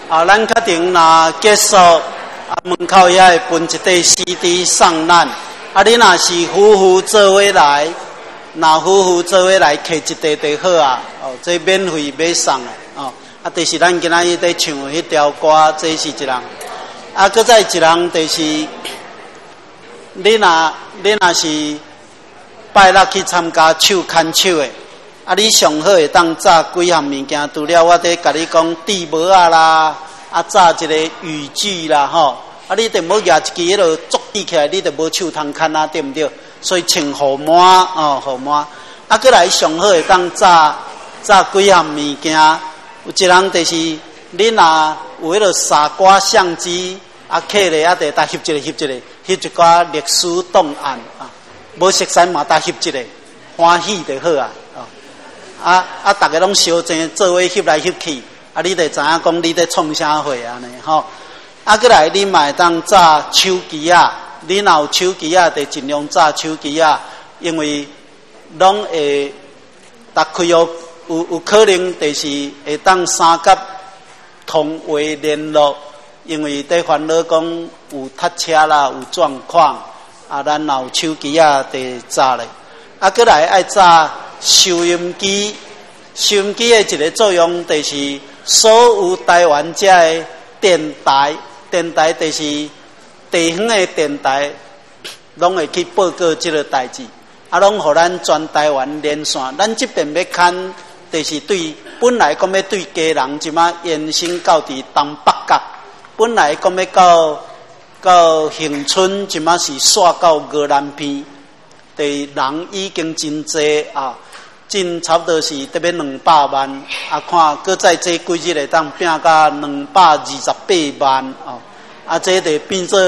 咱确定若结束，门口也会分一块 CD 送咱。你若是夫妇做伙来，若夫妇做伙来摕一块就好啊。这免费买送的就是咱今仔日在唱迄条歌，这是一人。搁再一人就是你若是拜六去参加手牵手的，你上好会当炸几项物件。除了我伫甲你讲地帽啊啦，炸一个雨具啦吼，你得要举一支迄落捉起来，你得无手通牵啊，对毋对？所以穿雨满雨满。搁来上好会当炸几项物件。有一人就是你若有迄落三挂相机，客咧得搭翕一个，翕一寡历史档案无熟悉嘛，搭翕一个，欢喜就好啊。大家拢相争做伙翕来翕去，你就知影讲你在创啥货安尼吼。搁来你嘛会当炸手机啊，你若有手机啊，就尽量炸手机啊，因为拢会打开有可能就是会当三角通话联络，因为在烦恼讲有塞车啦，有状况咱若有手机啊，就炸咧。搁来爱炸收音机，收音机的一个作用就是所有台湾遮的电台就是地方的电台，拢会去报告这个代志，拢互咱全台湾连线。咱这边要看，就是本来讲要对家人，即马延伸到伫东北角，本来讲要到恒春，即马是刷到鹅南边，人已经真济真差不多是得要200万，看搁再这几日会当拼到228万这就变做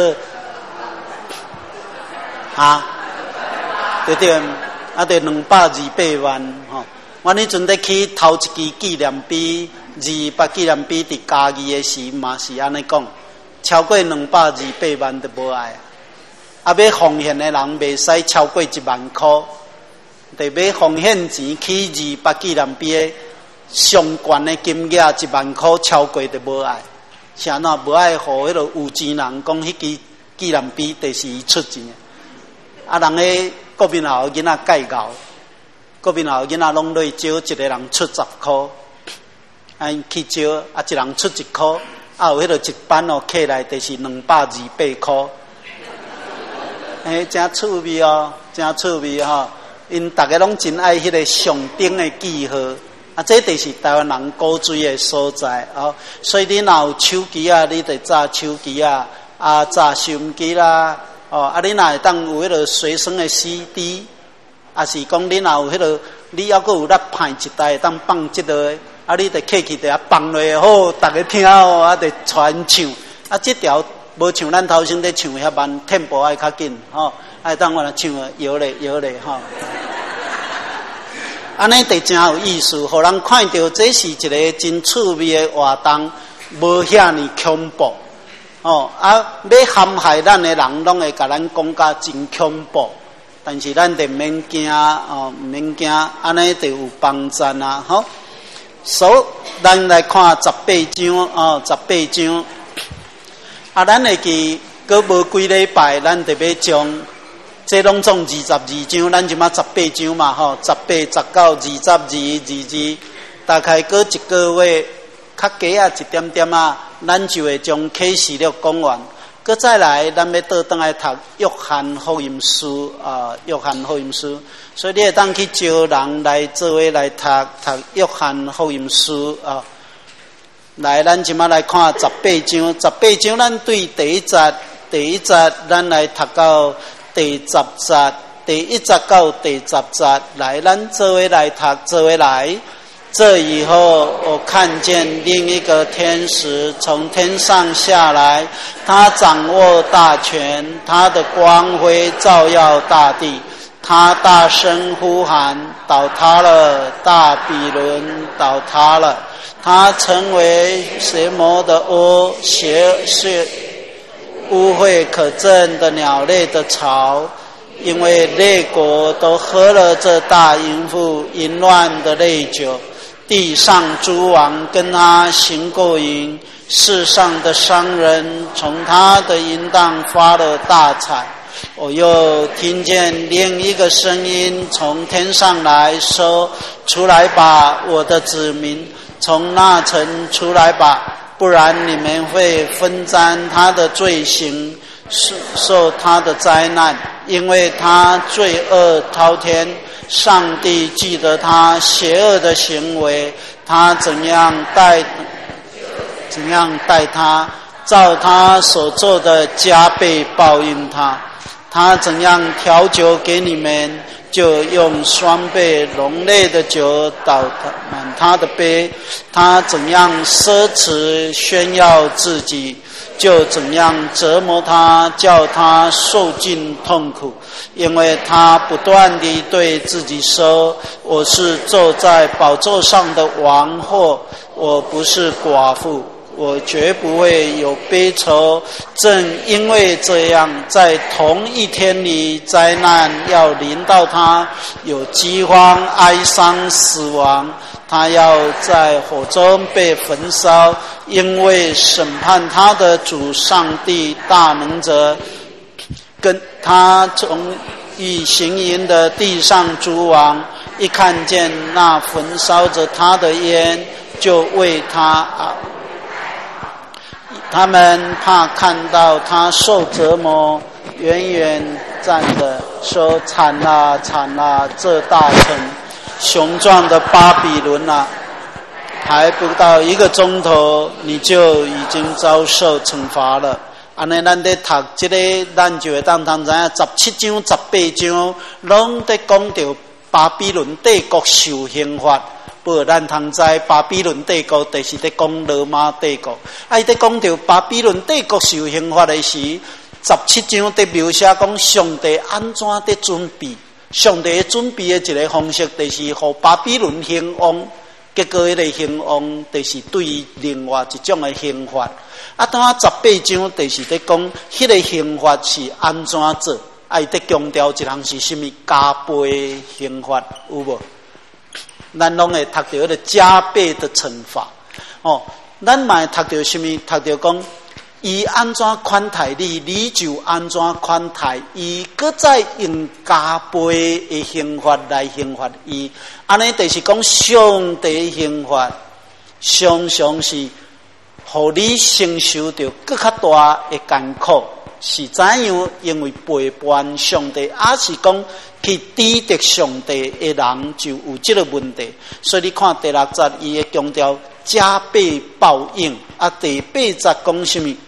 对对，就228万我那阵在去头一支纪念碑，28纪念碑伫嘉义的时嘛是安尼讲，超过228万都无爱要奉献的人袂使超过1万块。得要奉献钱去28纪念碑的上悬的金额1万块，超过就无爱。是安怎无爱互迄落有钱人讲迄支纪念碑就是伊出钱人个国民校囡仔介绍，国民校囡仔拢来招一个人出10块，去招一人出1块，有迄落一班客来就是228块。真趣味真趣味因大家拢真爱迄个上顶的记号这就是台湾人古锥的所在所以你若有手机你得炸手机炸收音机啦你若会当有迄个随身的 CD， 是讲你若有迄个，你还阁有咧派一台会当放即落你得客去得放落好，大家听得传唱这条无像咱头先在唱遐慢，tempo爱较紧爱当我来唱摇咧安尼就真有意思，互人看到这是一个真趣味的活动，无遐尼恐怖要陷害咱的人，拢会甲咱讲甲真恐怖，但是咱就毋免惊毋免惊，安尼就有帮助咱来看18章18章咱会记阁无几礼拜，咱就要将这拢总22章，咱即马18章嘛18、19、22、22，大概过一个月，较加一点点咱就会将启示录讲完。搁再来，咱要倒转来读约翰福音书约翰福音书，所以你会当去招人来做伙来读约翰福音书来，咱即马来看18章，18章咱对第一节咱来读到第10节，第1节到第10节，来，咱做伙来读，做伙来。这以后，我看见另一个天使从天上下来，他掌握大权，他的光辉照耀大地。他大声呼喊：倒塌了，大比伦倒塌了！他成为邪魔的窝，污秽可憎的鸟类的巢，因为列国都喝了这大淫妇淫乱的烈酒。 地上诸王跟他行过淫，世上的商人从他的淫荡发了大财。我又听见另一个声音从天上来说：出来吧，我的子民，从那城出来吧，不然你们会分担他的罪行，受他的灾难，因为他罪恶滔天。上帝记得他邪恶的行为，他怎样待他，照他所做的加倍报应他。他怎样调酒给你们，就用双倍浓烈的酒倒满他的杯。他怎样奢侈炫耀自己，就怎样折磨他，叫他受尽痛苦。因为他不断地对自己说：我是坐在宝座上的王，或我不是寡妇，我绝不会有悲愁。正因为这样，在同一天里，灾难要临到他，有饥荒、哀伤、死亡。他要在火中被焚烧，因为审判他的主上帝大能者跟他从一行淫的地上诸王，一看见那焚烧着他的烟，就为他他们怕看到他受折磨，远远站着说：惨啦惨啦，这大城雄壮的巴比伦啊，还不到1个钟头，你就已经遭受惩罚了。安尼，咱在读这个，咱就会当知影17章、18章，拢在讲到巴比伦帝国受刑罚。不过咱通知巴比伦帝国，就是在讲罗马帝国。在讲到巴比伦帝国受刑罚的时，17章在描写讲上帝安怎在准备。上帝准备的一个方式，就是互巴比伦兴旺，结果迄个兴旺，就是对另外一种的刑罚。当18章就是在讲迄个刑罚是安怎做，在强调一项是什么？加倍刑罚，有无？咱拢会读到迄个加倍的惩罚。咱嘛会读到什么？读到讲。伊安怎款待你，你就安怎款待伊，搁再用加倍的刑罚来刑罚伊。安尼就是讲上帝刑罚，常常是互你承受到更较大的艰苦，是怎样？因为背叛上帝，还是讲去抵敌上帝的人就有这个问题。所以你看第6节，伊的强调加倍报应。第8节讲什么？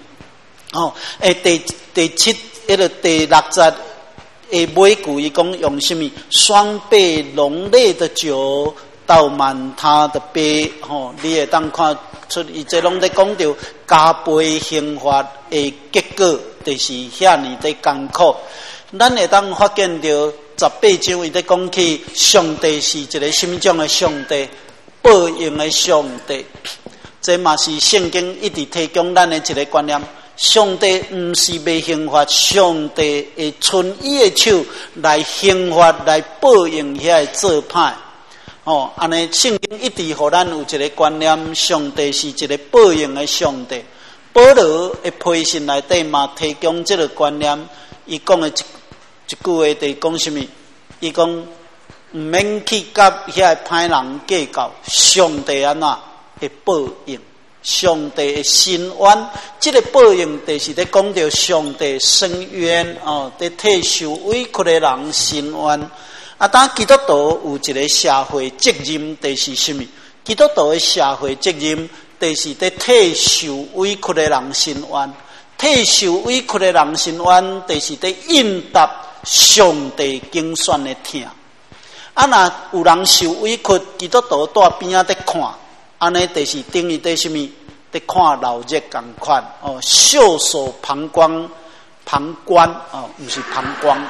第7迄个第6节的尾句，伊讲用什么？双倍浓烈的酒倒满他的杯。你会当看出伊这拢在讲到加倍刑罚的结果，就是遐尼的艰苦。咱会当发现到18章，伊在讲起上帝是一个什么种的上帝？报应的上帝。这嘛是圣经一直提供咱的一个观念。上帝不是要刑罚，上帝会伸伊的手来刑罚，来报应遐个做歹。安尼圣经一直互咱有一个观念，上帝是一个报应的上帝。保罗的批信内底嘛提供这个观念，伊讲的一句话就是讲什么？伊讲唔免去甲遐个歹人计较，上帝安怎会报应？上帝的伸冤，这个报应就是在讲到上帝伸冤在替受委屈的人伸冤。当基督徒有一个社会责任，就是什么？基督徒的社会责任，就是在替受委屈的人伸冤。替受委屈的人伸冤，就是在应答上帝拣选的听。若有人受委屈，基督徒在边仔在看。安尼就是等于在什么？在看老热同款袖手旁观，不是旁观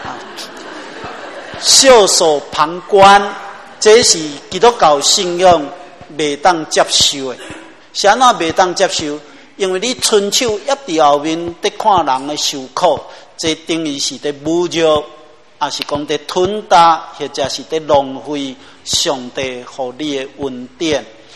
袖手旁观，这是基督教信仰未当接受的。是安怎未当接受？因为你伸手压伫后面，在看人的受苦，这等于是在侮辱，也是讲在吞踏，或者是在浪费上帝予你的恩典。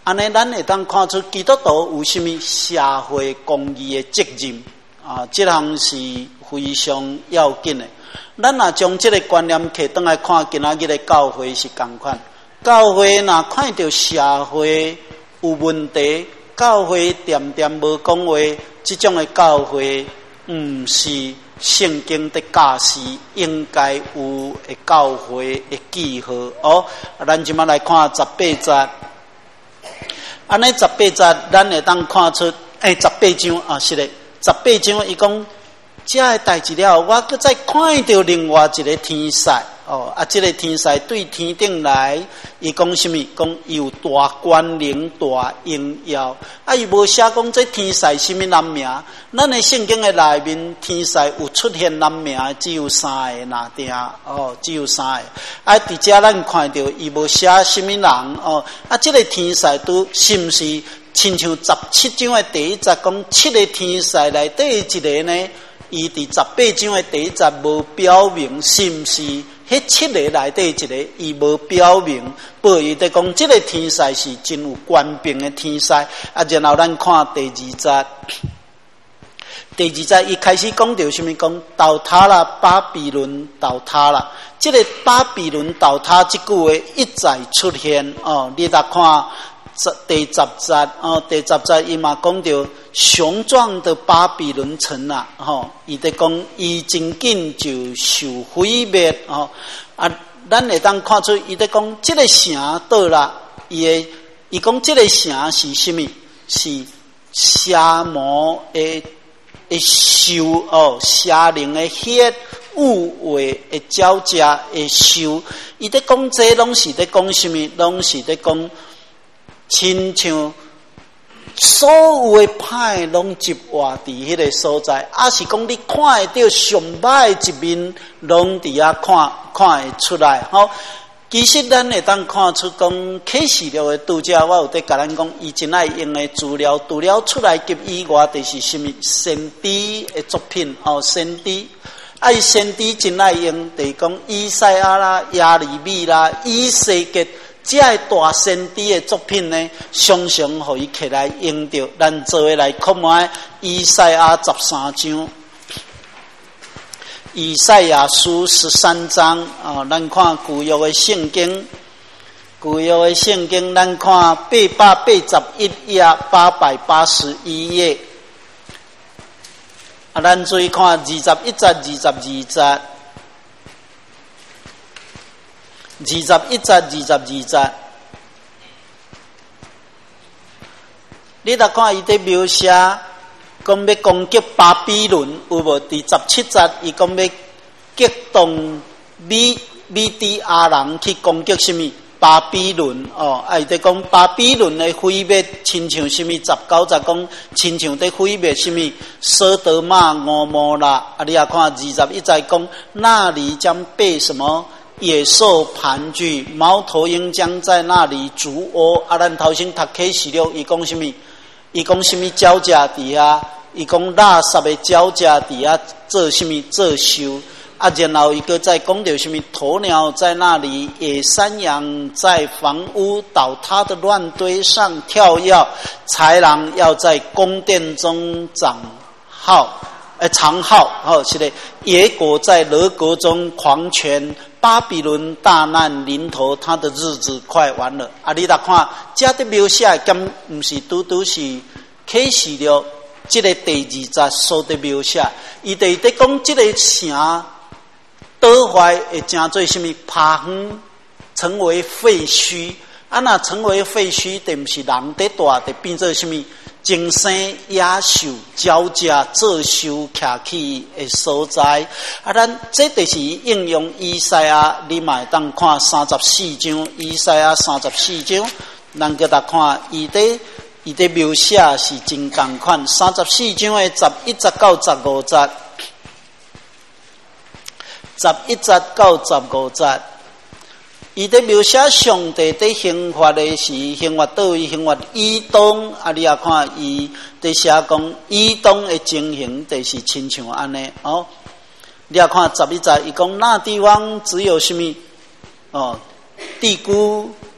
安尼咱会当看出基督徒有啥物社会公义的责任啊，这项是非常要紧的。咱若将这个观念摕转来看，今仔日的教会是同款。教会若看到社会有问题，教会点点无讲话，这种的教会毋是圣经的教示应该有的教会的记号哦。咱即马来看18节，安尼18节咱会当看出，18章啊，是的，18章伊讲这个代志了，我搁再看到另外一个天使哦，这个天使对天顶来，伊讲什么？讲伊有大权能、大荣耀。伊无写讲这天使什么人名？咱的圣经的内面，天使有出现人名，只有3个哪定哦，只有3个。伫遮咱看到伊无写什么人哦，这个天使都是毋是？亲像17章的第1节讲，7个天使内底一个呢？伊伫18章的第1节无表明是毋是迄7个内底一个，伊无表明，不过伊在讲这个天使是真有权柄的天使。然后咱看第2节，第2节伊开始讲到什么？讲倒塌啦，巴比伦倒塌啦。这个巴比伦倒塌这句话一再出现哦，你来看。第10节哦，第10节伊嘛讲到雄壮的巴比伦城啊，伊在讲伊真紧就受毁灭哦。咱会当看出伊在讲这个城倒啦，伊讲这个城是什么？是邪魔的兽哦，邪灵的血。误会的交加的兽，伊在讲这拢是在讲什么？拢是在讲。亲像所有的歹拢集活伫迄个所在，是讲你看会到上歹的一面，拢伫遐看会出来。吼，其实咱会当看出讲启示录的读者，我有在甲咱讲，伊真爱用的资料，除了出来及以外，就是什么先知的作品哦，先知。伊先知真爱用，就是讲以赛亚啦、亚利米啦、以西结。这个大先知的作品呢，常常互伊起来用到。咱做伙来看卖以赛亚13章，以赛亚书13章啊，咱看旧约的圣经，旧约的圣经，咱看881页881页啊，咱注意看21节、22节。21节、22节，你来看伊在描写，讲要攻击巴比伦，有无？第17节，伊讲要激动米底亚人去攻击什么？巴比伦哦，伊在讲巴比伦的毁灭，亲像什么？19节讲，亲像在毁灭什么？索多玛、蛾摩拉。你也看21节讲，那里将被什么？野兽盘踞，猫头鹰将在那里筑窝。咱头先读启示录，伊讲什么？伊讲什么鸟只伫遐？伊讲垃圾的鸟只伫遐做什么？做收。然后伊个再讲到什么？鸵鸟在那里，野山羊在房屋倒塌的乱堆上跳跃，豺狼要在宫殿中长号，是的，野果在俄国中狂犬。巴比伦大难临头，他的日子快完了。你来看，这的描写敢不是拄是启示录这个第2节所的描写？伊在讲这个城倒坏会成做什么？趴荒，成为废墟。那成为废墟，就不是人在住，就变做什么？精生野兽、鸟只做收徛起的所在。咱这就是应用以赛亚，你嘛会当看34章，以赛亚34章，咱个来看伊在描写是真同款。34章的11节到15节，11节到15节。伊在描写上帝在刑罚的是刑罚倒位？刑罚以东。你也看伊在写讲以东的情形，就是亲像安尼哦。你也看11节，伊讲那地方只有什么？地姑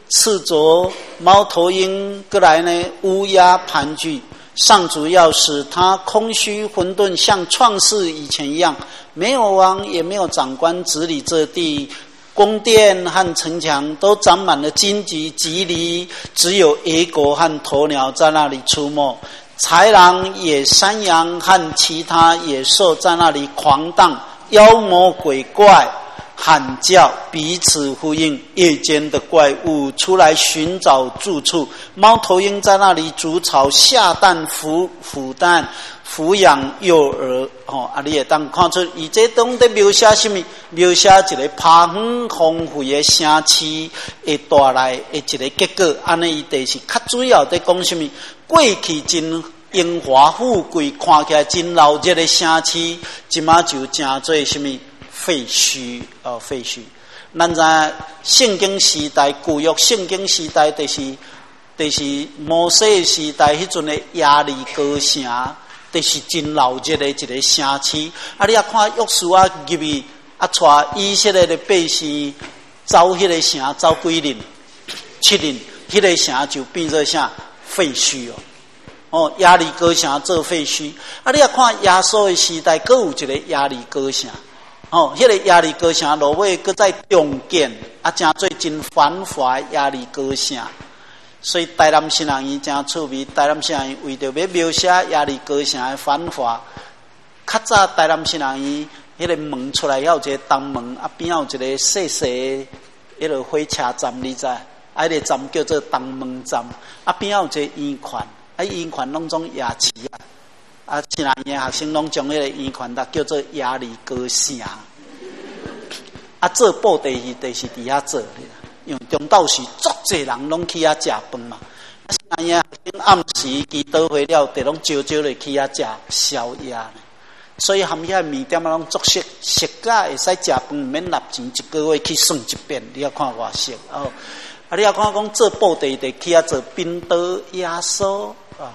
赤足猫头鹰过来呢，乌鸦盘踞。上主要使它空虚混沌，像创世以前一样，没有王也没有长官治理这地。宫殿和城墙都长满了荆棘棘藜，只有野狗和鸵鸟在那里出没。豺狼、野山羊和其他野兽在那里狂荡，妖魔鬼怪喊叫，彼此呼应。夜间的怪物出来寻找住处，猫头鹰在那里筑巢下蛋孵蛋，抚养幼儿。你会当看出伊这当在描写什么？描写一个趴远荒废的城市会带来的一个结果。安尼伊就是较主要在讲什么？过去真荣华富贵，看起来真闹热的城市，即马就成做什么废墟？废墟。咱知圣经时代、旧约圣经时代，就是摩西时代迄阵的亚利哥城。就是真闹热的一个城市，你也看约书亚入去，带以色列的百姓走迄个城，走几年？7年，迄个城就变做啥废墟亚利哥城做废墟。你也看耶稣的时代，阁有一个亚利哥城，迄个亚利哥城落尾阁再重建，真做真繁华的亚利哥城。所以台南新人伊真趣味，台南新人为着要描写亚利哥城的繁华，较早台南新人伊迄个门出来，还有一个东门，边有一个细细迄个火车站，你知？迄个站叫做东门站，边有一个圆环，圆环拢总夜市新人伊学生拢将迄个圆环叫做亚利哥城。做布地是伫遐做的。因为中昼时，足侪人拢去遐食饭嘛。现在暗时祈祷会了，就拢招招来去遐食宵夜。所以含遐面店拢足熟，熟甲会使食饭，唔免纳钱，一个月去算一遍。你要看偌熟你要看讲做布地去遐做冰岛亚索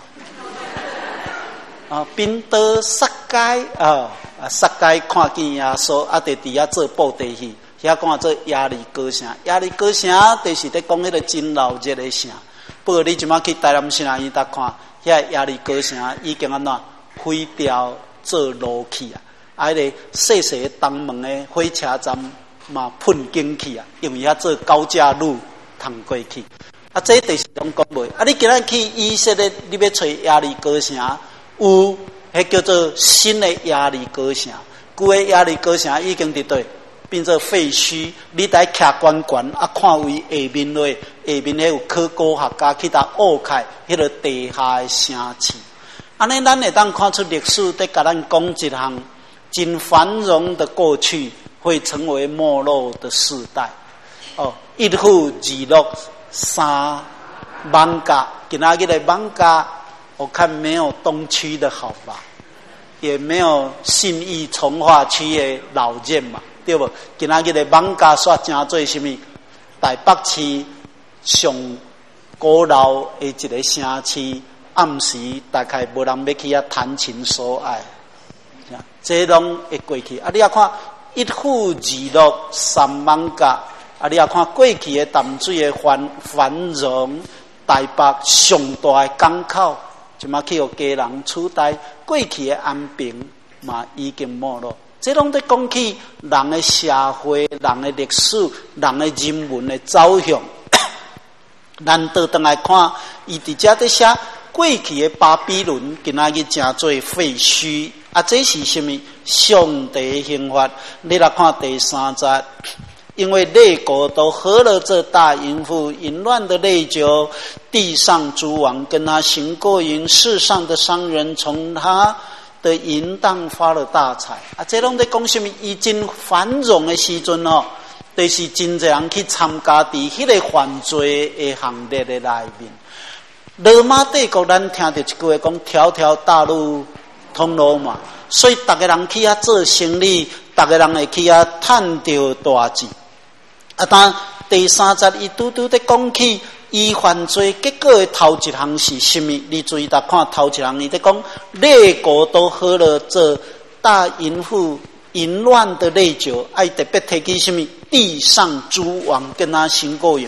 冰岛沙街沙街看见亚索就伫遐做布地去。遐讲做亚利哥城，亚利哥城就是在讲迄个真闹热的城。不过你即马去台南新人伊搭看，遐亚利哥城已经安怎毁掉做路去迄个细细的东门的火车站嘛喷进去因为遐做高架路通过去。这就是拢讲袂。你今仔去以色列，你要找亚利哥城，有迄叫做新的亚利哥城，旧的亚利哥城已经伫对。变做废墟，你在徛悬悬看为下面落，下面迄有考古学家去挖开迄个地下的城市。安尼咱会当看出历史在甲咱讲一项真繁荣的过去会成为没落的时代。一夫二鹿三艋舺，今仔日的艋舺，我看没有东区的好吧，也没有信义从化区的老热嘛。对不？今仔日的艋舺煞成做什么？台北市上古老的一个城市，暗时大概无人要去遐谈情说爱，这拢会过去。你也看一夫二鹿三艋舺，你也看过去的淡水的繁荣，台北上大的港口，即马去互家人取代，过去的安平嘛已经没落。这拢在讲起人的社会、人的历史、人的人文的走向。咱倒转来看，伊伫遮在写过去的巴比伦，今仔日成做废墟。这是什么？上帝刑罚。你来看第3节，因为列国都喝了这大淫妇淫乱的内酒，地上诸王跟他行过淫，世上的商人从他的淫荡发了大财。这拢在讲什么？以真繁荣的时阵就是真侪人去参加伫迄个犯罪的行列的内面。罗马帝国咱听到一句话讲，条条大路通罗马，所以逐个人去遐做生意，逐个人会去遐赚到大钱。但第3节伊拄在讲起伊犯罪结果的头一项是什么？你注意看头一项，伊在讲列国都喝了这大淫妇淫乱的内酒，特别提起什么？地上诸王跟他行过淫。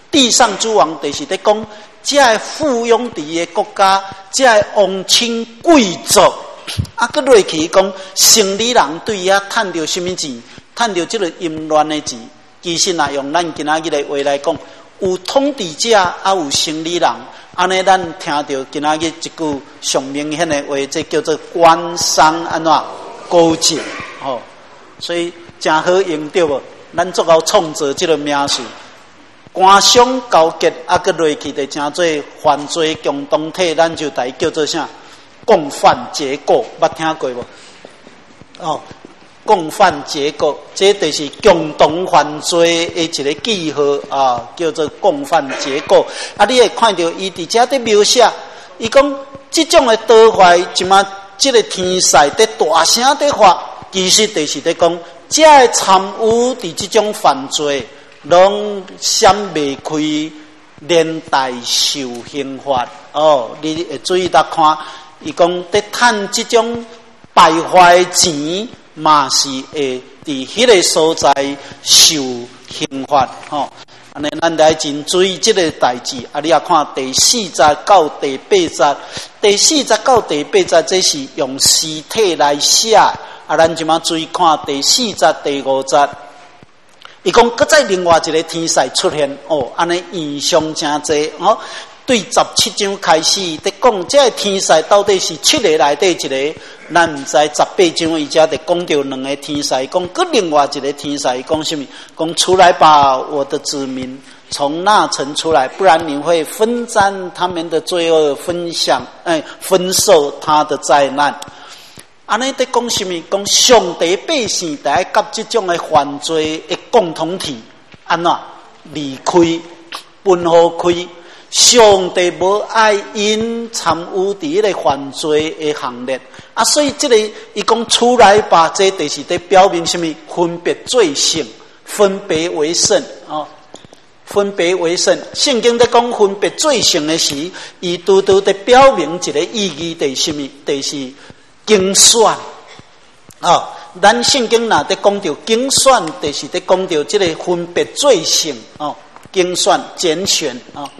地上诸王就是在讲，这个附庸伫的国家，这个王亲贵族，搁落去讲，城里人对伊趁着什么钱？趁着这个淫乱的钱。其实若用咱今仔日的话来讲，有统治者，有城里人，安尼咱听到今仔日一句上明显的话，这叫做官商安怎勾结，吼，所以真好用对无？咱足够创造这个名词。官商勾结，搁落去就称做犯罪共同体，咱就来叫做啥？共犯结果，捌听过无？哦，共犯结果，这就是共同犯罪的一个记号啊，叫做共犯结果。你会看到伊伫遮伫描写，伊讲这种的倒坏，即马这个天使伫大声伫发，其实就是伫讲，这个参与伫这种犯罪。拢闪袂开，连带受刑罚。哦，你会注意到看，伊讲伫趁这种败坏钱，嘛是会伫迄个所在受刑罚。吼，安尼咱来真注意这个代志。你也看第4节到第8节，第4节到第8节，这是用尸体来写。咱即马注意看第4节、第5节。伊讲，搁再另外一个天使出现，哦，安尼异象真济，哦，对17章开始，伫讲这个天使到底是7个内底一个，咱毋知18章伊遮伫讲到2个天使，讲搁另外一个天使讲什么？讲出来吧，我的子民，从那城出来，不然你会分担他们的罪恶，分受他的灾难。安尼在讲什么？讲上帝百姓在甲这种的犯罪的共同体，安怎离开、分好开？上帝无爱因参与伫个犯罪的行列，所以这个伊讲出来吧，这就是在表明什么？分别罪性，分别为圣啊！分别为圣。圣经在讲分别罪性的时，伊拄拄在表明一个意义，就是什么？就是精选啊，咱圣经若在讲到精选，就是在讲到这个分别罪性哦，精选拣选啊，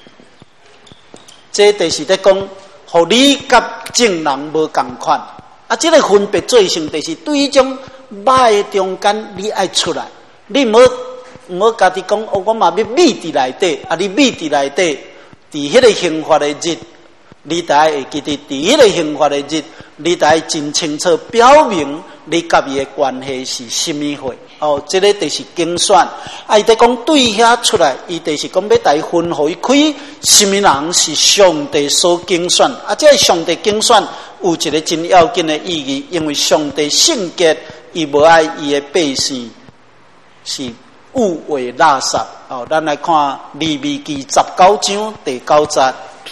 这就是在讲，互你甲正人无共款这个分别罪性，就是对于种歹的中间，你爱出来，你唔好家己讲，我嘛要秘伫内底你秘伫内底，伫迄个刑罚的日。你大会记得第一个刑罚的日，你大真清楚表明你甲伊的关系是什么货哦，这个就是精选。伊在讲对遐出来，伊就是讲要大分互伊开，什么人是上帝所精选这个上帝精选有一个真要紧的意义，因为上帝性格伊无爱伊的百姓是污秽垃圾哦。咱来看利未记19章第9节。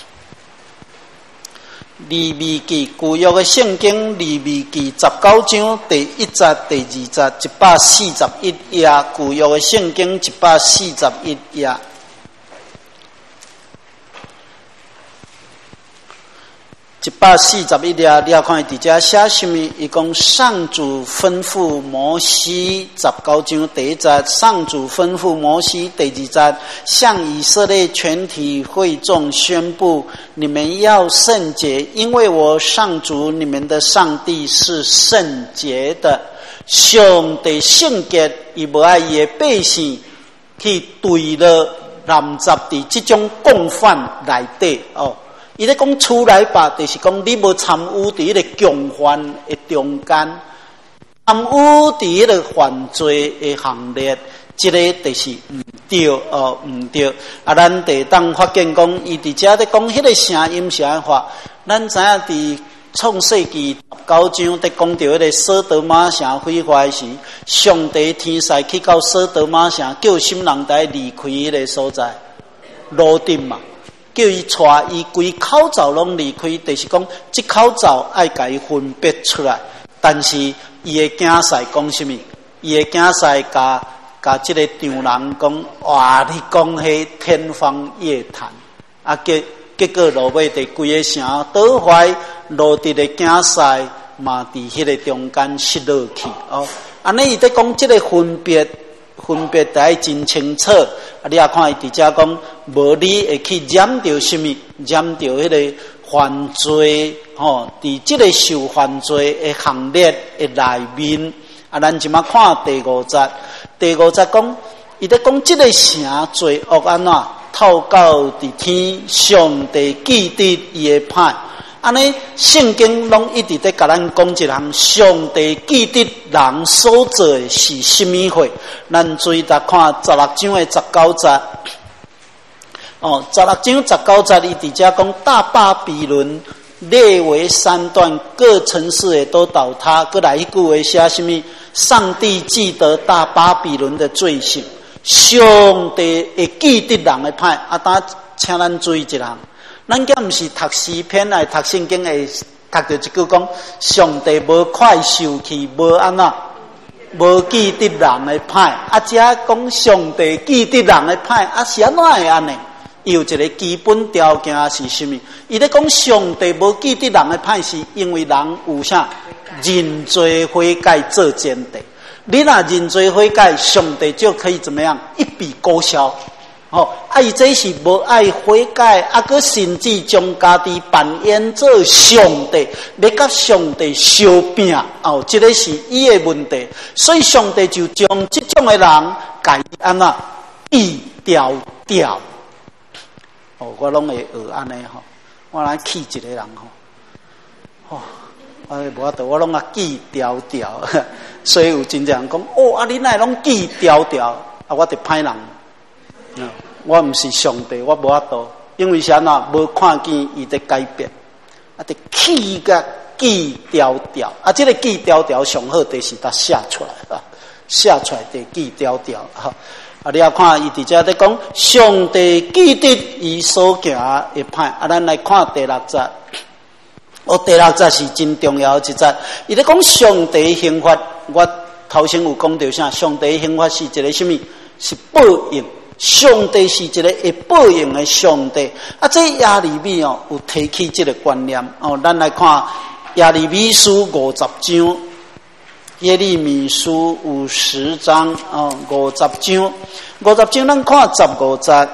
利未记旧约的圣经，利未记19章第1节、第2节141页，旧约的圣经141页。141页，你要看伫遮写什么？伊讲上主吩咐摩西19章第1节，上主吩咐摩西第2节，向以色列全体会众宣布：你们要圣洁，因为我上主你们的上帝是圣洁的。上帝圣洁，伊无爱伊的百姓去对了染杂伫这种共犯内底哦。伊咧讲出来吧，就是讲你无参与伫迄个共犯的中间，参与伫迄个犯罪的行列，这个就是唔对哦，唔对。咱地当发现讲，伊伫遮咧讲迄个声音是安法。咱知影伫创世纪19章伫讲到迄个索多玛城毁坏时，上帝天使去到索多玛城，叫什么人来离开迄个所在？罗定嘛。叫伊带伊规口罩拢离开，就是讲这口罩爱甲伊分别出来。但是伊的囝婿讲什么？伊的囝婿甲这个丈人讲：哇，你讲迄天方夜谭结果落尾伫规个城倒坏，落地的囝婿嘛伫迄个中间失落去哦。安尼伊在讲这个分分别得爱真清楚。啊，你也看伊伫遮讲，无你会去染着什么？染着迄个犯罪，伫即个受犯罪的行列的内面。啊，咱即马看第5节，第5节讲，伊咧讲即个城罪恶安怎透到伫天，上帝记得伊的歹。安尼圣经拢一直在甲咱讲一项，上帝记得人所做的是甚么货。咱注意来看16章的19节。16章19节，伊伫遮讲大巴比伦列为3段，各城市也都倒塌。搁来一句话写什么？上帝记得大巴比伦的罪行，上帝会记得人的歹。啊，当请咱注意一项。咱今毋是读诗篇来读圣经，会读到一句讲：上帝无快受气，无安怎，无记得人的歹。啊，遮讲上帝记得人的歹，啊是安怎会安尼？有一个基本条件是什么？伊咧讲上帝无记得人的歹，是因为人有啥认罪悔改做前提。你若认罪悔改，上帝就可以怎么样一笔勾销。伊这是无爱悔改，佮甚至将家己扮演做上帝，要甲上帝相拼。这个是伊的问题，所以上帝就将这种的人改安怎一条条。我拢会学安尼我来气一个人无法度，我拢记条条。所以有真正讲你哪拢记条条？我就歹人。我毋是上帝，我无法度，因为啥呐？无看见伊在改变，得气甲记条条。这个记条条上好就是他写出来写出来得记条条你也看伊伫遮在讲，上帝记得伊所行的歹。咱来看第6节。第6节是真重要的一节，伊咧讲上帝的刑罚。我头先有讲到啥？上帝的刑罚是一个什么？是报应。上帝是一个会报应的上帝。这耶利米有提起这个观念。咱来看耶利米书50章，耶利米书50章50章，50章咱看15节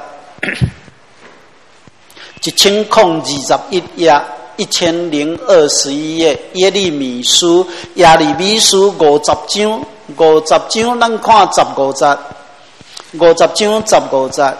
，1021页，1021页，耶利米书50章咱看15节。50章15节，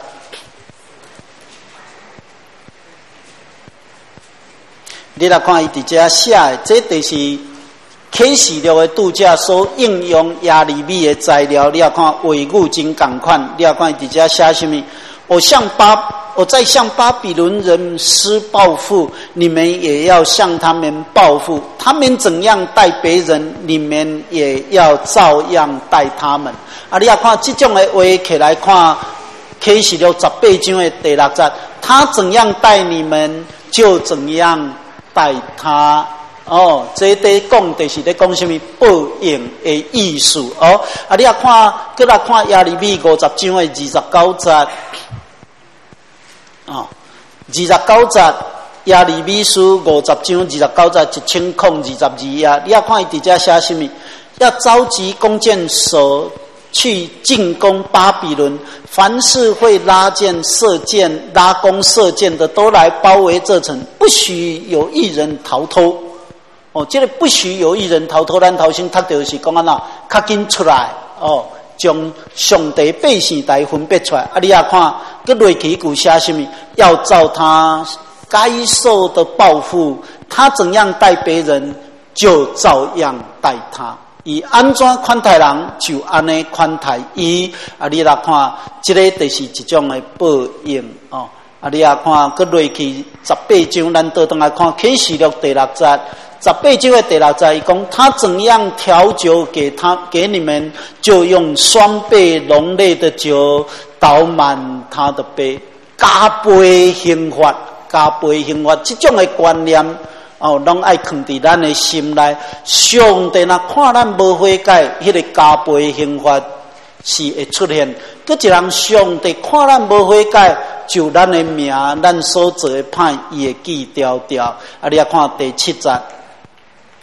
你来看伊伫遮写的，这就是启示录的度假所应用耶利米的材料。你来看话语真共款，你来看伊伫遮写什么？我再向巴比伦人施报复，你们也要向他们报复。他们怎样待别人，你们也要照样待他们。你要看这种的话起来看，启示录18章的第6节，他怎样待你们，就怎样待他。这在讲就是在讲什么报应的意思你要看，再来看耶利米50章的29节。29节，耶利米书50章29节1022页，你要看伊伫遮写什么？要召集弓箭手去进攻巴比伦，凡是会拉弓射箭的，都来包围这城，不许有一人逃脱。这个不许有一人逃脱，咱头先读到是讲安怎，较紧出来将上帝百姓来分别出来。你也看，佮落去句写什么？要照他该受的报复，他怎样待别人，就照样待他。伊安怎款待人，就安尼款待伊。你来看，这个就是一种的报应你也看，佮落去18章，咱倒转来看启示录第6节。18章的第6节，伊讲他怎样调酒给你们，就用双倍浓烈的酒倒满他的杯，加倍刑罚，这种的观念拢爱放伫咱的心内。上帝若看咱无悔改，迄个加倍刑罚是会出现。佮一人上帝看咱无悔改，就咱的名，咱所做的歹，伊会记条条。你要看第7节。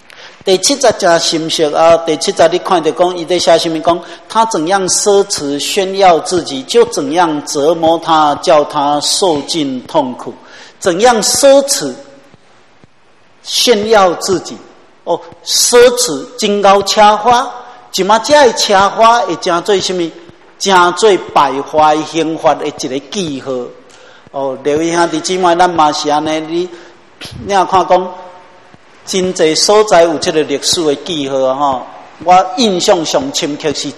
第70真深刻啊！第70你看到讲，伊在写什么？讲他怎样奢侈炫耀自己，就怎样折磨他，叫他受尽痛苦。怎样奢侈炫耀自己？哦，奢侈真高车花，即马这的车花会成做什么？成做败坏刑罚的一个记号。哦，各位兄弟姊妹，咱嘛是安尼，你若看讲。真侪所在有这个历史的记号吼，我印象上深刻是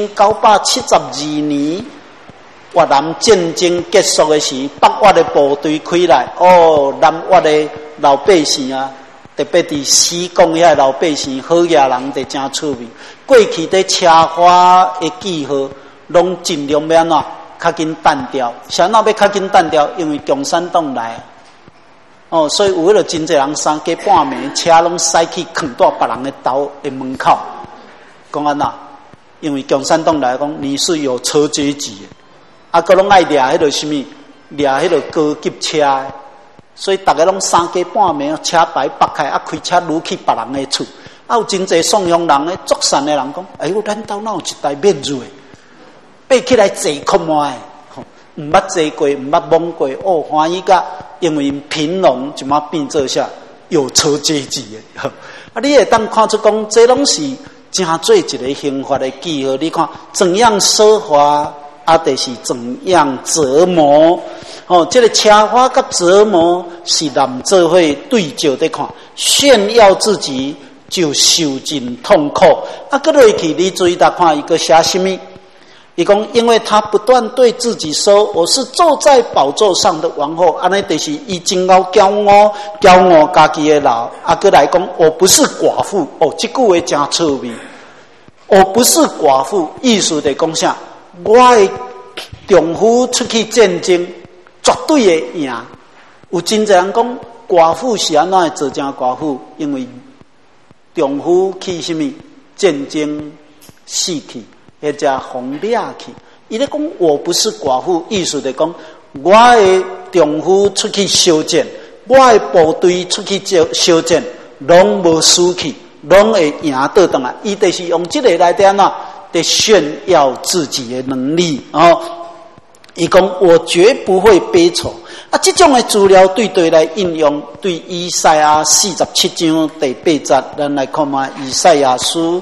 1972年越南战争结束的时，北越的部队开来，哦，南越的老百姓啊，特别伫西贡遐老百姓好野人就真趣味。过去在车花的记号，拢尽量要安怎较紧单调，啥那要较紧单调，因为共产党来。哦，所以有迄个真侪人3更半暝，车拢驶去囥在别人的岛的门口，讲安那？因为共产党来讲，你是有车阶级的，啊，佮拢爱掠迄个什么，掠迄个高级车的，所以大家拢3更半暝，车牌拔开，啊，开车掳去别人的厝，啊，有真侪送洋人的作善的人讲，哎呦，咱岛哪有一台免税，爬起来坐看卖。毋捌坐过，毋捌摸过，哦，欢喜甲，因为贫农就嘛变做下有车阶级的，啊，你会当看出讲，这拢是真做一个刑罚的记号。你看怎样奢华，啊，就是怎样折磨。哦，这个车花甲折磨是男做伙对照的看，炫耀自己就受尽痛苦。啊，搁落去你注意到看一个写什么？伊讲，因为他不断对自己说：“我是坐在宝座上的王后。”安尼就是伊真够骄傲家己的老。啊，搁来讲，我不是寡妇。哦，这句话真趣味。我不是寡妇，意思在讲啥？我的丈夫出去战争，绝对会赢。有真侪人讲，寡妇是安怎会做成寡妇？因为丈夫去什么战争死去。或者红掠去，伊咧讲我不是寡妇，意思就讲我的丈夫出去修战，我的部队出去修战，拢无输去，拢会赢倒转来。伊就是用这个来点啊，在炫耀自己的能力哦。伊讲我绝不会悲愁啊！这种的资料对来应用，对以赛亚47章第8节，咱来看嘛，以赛亚书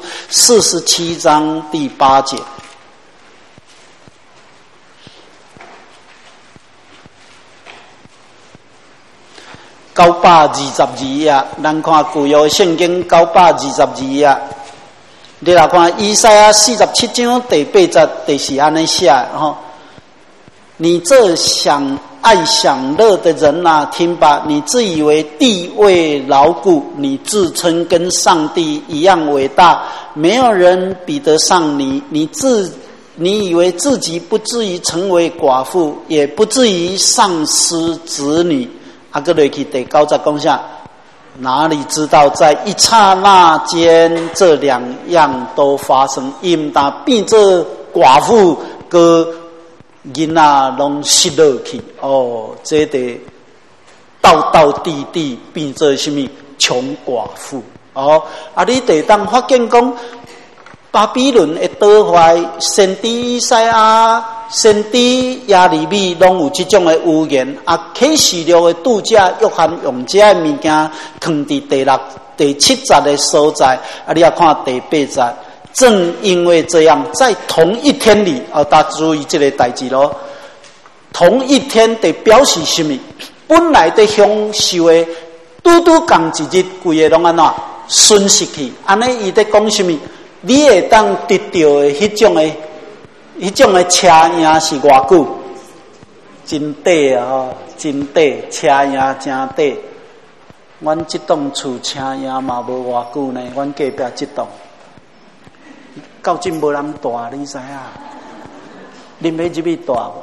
47章第8节。922页，咱看旧约圣经922页。你来看以赛亚47章第8节，就是安尼写吼。你这爱享乐的人啊，听吧！你自以为地位牢固，你自称跟上帝一样伟大，没有人比得上你。你以为自己不至于成为寡妇，也不至于丧失子女。啊，搁落去第9节讲下，哪里知道在一刹那间，这2样都发生，因他变做寡妇个。囡仔拢失落去哦，这得道地变做什么穷寡妇哦？啊，你得当发现讲，巴比伦的倒坏，先知以赛亚、先知耶利米拢有这种的预言啊。启示录的度假，约翰用这物件放伫第7节的所在，啊，你要看第8节。正因为这样，在同一天里，大家注意这个代志咯。同一天得表示什么？本来在享受的，拄共一日，规个拢安怎损失去？安尼伊在讲什么？你会当得到的迄种的车赢是偌久？真短啊！真短，车赢真短。阮这栋厝车赢嘛无偌久呢，阮隔壁这栋。到今无人住，你知影？恁要入去住无？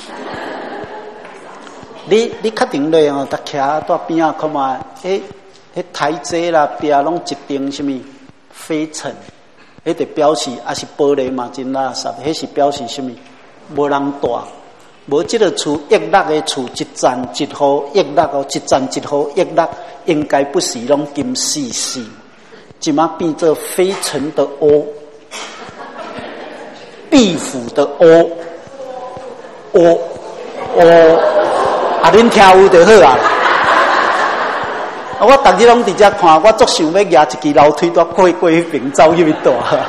你确定咧哦？搭徛在边啊？看嘛，迄台阶啦，边拢一定什么飞尘，迄就表示还是玻璃嘛，真垃圾。迄是表示什么？无人住，无这个厝溢落的厝，一站一户溢落哦，一站一户溢落，应该不是拢金死死。 即马变做非诚的阿，壁虎的阿，啊，恁听有就好啊。我逐日拢伫遮看，我足想要举一支楼梯，过迄边走入去大。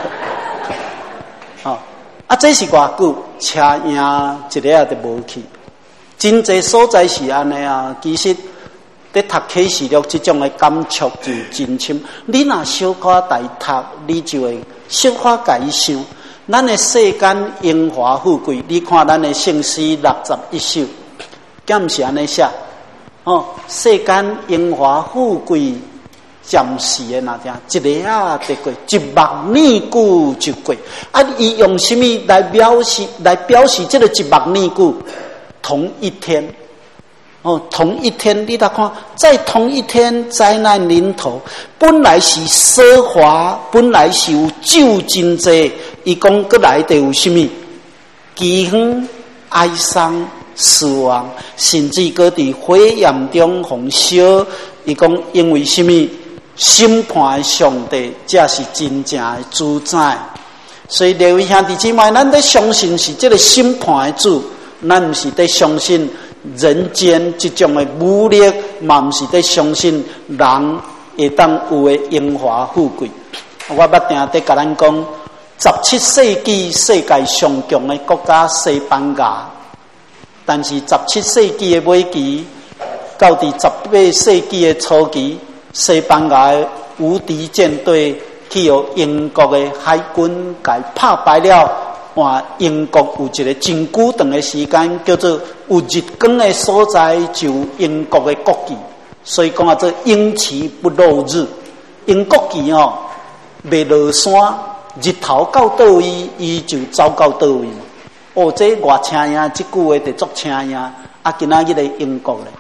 这是偌久，车赢一个也都无去。真济所在是安尼啊，其实在读启示录这种的感触就真深。你若小可大读，你就会小可家己想，咱的世间荣华富贵，你看咱的圣诗61首，敢毋是安尼写？世间荣华富贵暂时的那点，一个啊得过，10000年久就过。伊用什么来表示这个10000年久？同一天，同一天，你来看，在同一天灾难临头，本来是奢华，本来是有酒真济，伊讲过来的有什么？饥荒、哀伤、死亡，甚至搁伫火焰中焚烧。伊讲因为什么？审判的上帝，这是真正的主宰。所以各位兄弟姊妹，咱得相信是这个审判的主，咱不是得相信人间这种的武力，嘛不是得相信人会当有的荣华富贵。我捌定得甲咱讲，17世纪世界上强的国家西班牙，但是17世纪的尾期到第18世纪的初期。西班牙的无敌舰队去由英国的海军给拍败了，换英国有一个真久长的时间叫做有日光的所在就英国的国旗，所以讲做英旗不落日。英国旗未落山，日头到倒位，伊就走到倒位嘛。这偌请呀，这句话就足请呀，今仔日的英国咧。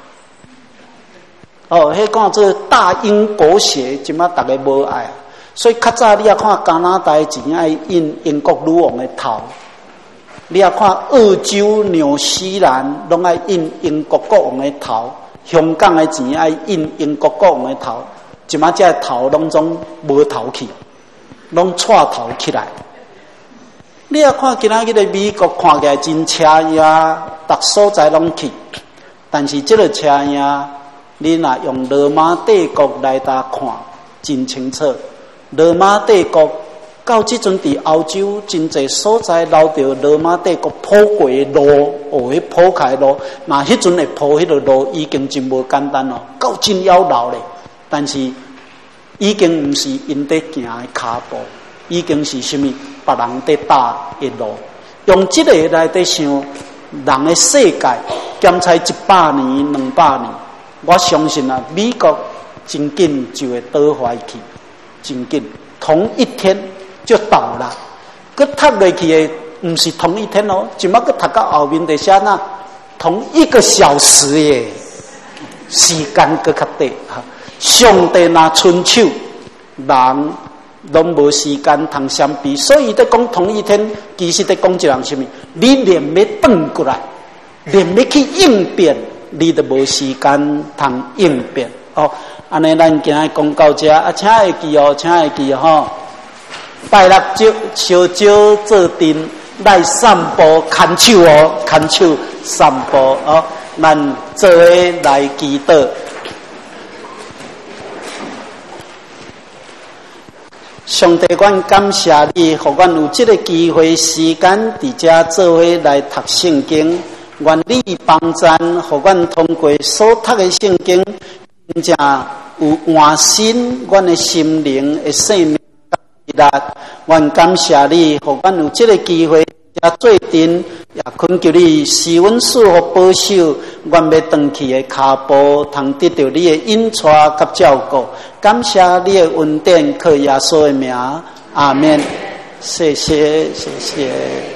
迄讲做大英国协，即马大家无爱，所以较早你也看加拿大钱爱印英国女王的头，你也看澳洲、纽西兰拢爱印英国国王的头，香港的钱爱印英国国王的头，即马这头拢总无头去，拢错头起来。你也看今仔日的美国看起来真车呀，逐所在拢去，但是这个车呀。你若用罗马帝国来看，真清楚。罗马帝国到即阵伫欧洲真济所在留着罗马帝国铺过的路，迄铺开路，那迄阵会铺迄个路已经真无简单咯，到真要老咧。但是已经毋是因在行的骹步，已经是什么别人在踏的路。用这个来在想，人的世界减才100年、200年。我相信啊，美国真紧就会倒坏去，真紧，同一天就倒了。佮读落去的不是同一天哦，即马佮读到后面就写那同1个小时耶，时间佮较短哈。上帝若伸手，人拢无时间通相比，所以在讲同一天，其实在讲一样什么？你连要转过来，连要去应变。你都无时间通应变安尼咱今日讲到这请会记请会记拜六烧酒做阵来散步牵手牵手散步咱做伙来祈祷。上帝，阮感谢你，互阮有这个机会、时间伫遮做伙来读圣经。愿你帮赞，互阮通过所读的圣经，真正有换新阮的心灵的生命力。愿感谢你，互阮有这个机会，也做阵，也恳求你施恩赐和保守，阮要转去的脚步，通得到你的引带甲照顾。感谢你的恩典，靠耶稣的名，阿们。谢谢，谢谢。